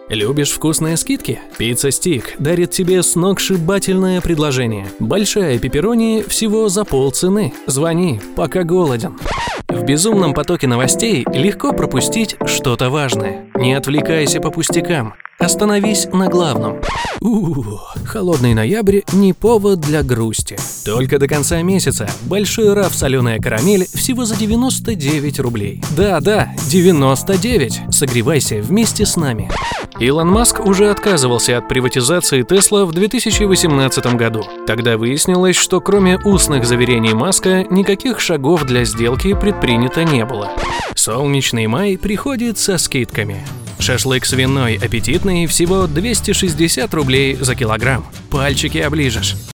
Любишь вкусные скидки? Пицца Стик дарит тебе сногсшибательное предложение. Большая пепперони всего за полцены. Звони, пока голоден. В безумном потоке новостей легко пропустить что-то важное. Не отвлекайся по пустякам. Остановись на главном. Холодный ноябрь не повод для грусти. Только до конца месяца большой раф соленая карамель всего за 99 рублей. Да, 99. Согревайся вместе с нами. Илон Маск уже отказывался от приватизации Тесла в 2018 году. Тогда выяснилось, что кроме устных заверений Маска никаких шагов для сделки предпринято не было. Солнечный май приходит со скидками. Шашлык свиной аппетитный всего 260 рублей за килограмм. Пальчики оближешь.